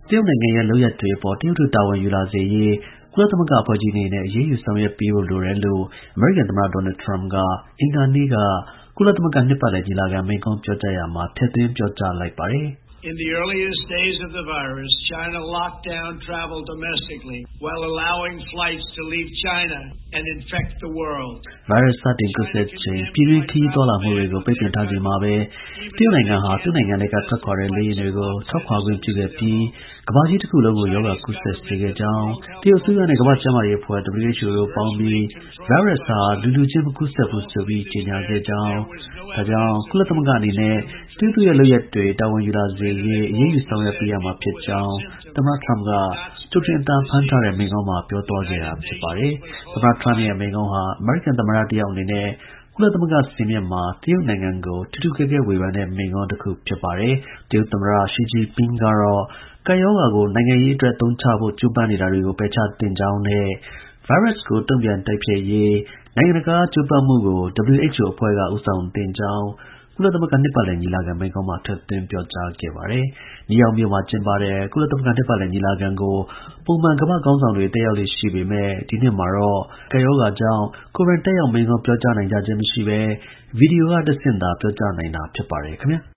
တရုတ်နိုင်ငံရဲ့လုပ်ရပ်တွေအပေါ်တရုတ်တို့တာဝန်ယူလာစေရေးကုလသမဂ္ဂအဖွဲ့ကြီးအနေနဲ့အရေးယူဆောင်ရွက်ပေးဖို့လိုတယ်လို့အမေရိကန်သမ္မတဒေါ်နယ်ထရမ့်ကအင်္ဂါနေ့ကကုလသမဂ္ဂနှစ်ပတ်လည်ညီလာခံမိန့်ခွန်းပြောကြားရာမှာထည့်သွင်းပြောကြားလိုက်ပါတယ် In the earliest days of the virus, China locked down travel domestically while allowing flights to leave China and infect the world. Virus စတင်ကူးစက်ချိန်ပြည်တွင်းခရီးသွားလာမှုတွေကိုပိတ်ပင်ထားချိန်မှာပဲတရုတ်နိုင်ငံဟာသူ့နိုင်ငံထဲကထွက်ခွာတဲ့လေယာဉ်တွေကိုထွက်ခွာခွင့်ပြုခဲ့ပြီးကမ္ဘာကြီးတစ်ခုလုံးကိုရောဂါကူးစက်စေခဲ့ကြောင်းတရုတ်အစိုးရနဲ့ကမ္ဘာ့ကျန်းမာရေးအဖွဲ့ WHO တို့ပေါင်းပြီး virus ဟာလူချင်းမကူးစက်ဘူးဆိုပြီးကြေညာခဲ့ကြောင်းဒါကြောင့်ကုလသမဂ္ဂအနေနဲ့တရုတ်ရဲ့လုပ်ရပ်တွေတာဝန်ယူလာစေရေးအရေးယူဆောင်ရွက်ပေးရမှာဖြစ်ကြောင်းသမ္မတထရမ့်ကကြိုတင်အတန်ဖန်ထားတဲ့မိန့်ခွန်းမှာပြောသွားခဲ့တာဖြစ်ပါတယ်သမ္မတထရမ့်ရဲ့မိန့်ခွန်းဟာအမေရိကန်သမ္မတတစ်ယောက်အနေနဲ့ကုလသမဂ္ဂစင်မြင့်မှာတရုတ်နိုင်ငံကိုထူးထူးကဲကဲဝေဖန်တဲ့မိန့်ခွန်းတစ်ခုဖြစ်ပါတယ်တရုတ်သမ္မတရှီဂျီပင်းကတော့ကပ်ရောဂါကိုနိုင်ငံရေးအတွက်သုံးချဖို့ကြိုးပမ်းနေတာတွေကိုပယ်ချသင့်ကြောင်းနဲ့ virus ကိုတုံ့ပြန်တိုက်ဖျက်ရေးနိုင်ငံတကာကြိုးပမ်းမှုကို WHO အဖွဲ့ကဦးဆောင်သင့်ကြောင်းကုလသမဂ္ဂနှစ်ပတ်လည်ညီလာခံမိန့်ခွန်းမှာထည့်သွင်းပြောကြားခဲ့ပါတယ်။နယူးယောက်မြို့မှာကျင်းပတဲ့ကုလသမဂ္ဂနှစ်ပတ်လည်ညီလာခံကိုပုံမှန်ကမ္ဘာ့ခေါင်းဆောင်တွေတက်ရောက်လေ့ရှိပေမဲ့ဒီနှစ်မှာတော့ကပ်ရောဂါကြောင့်ကိုယ်တိုင်တက်ရောက်မိန့်ခွန်းပြောကြားနိုင်ကြခြင်းမရှိဘဲဗီဒီယိုကတဆင့်သာပြောကြားနိုင်တာဖြစ်ပါတယ်ခင်ဗျာ။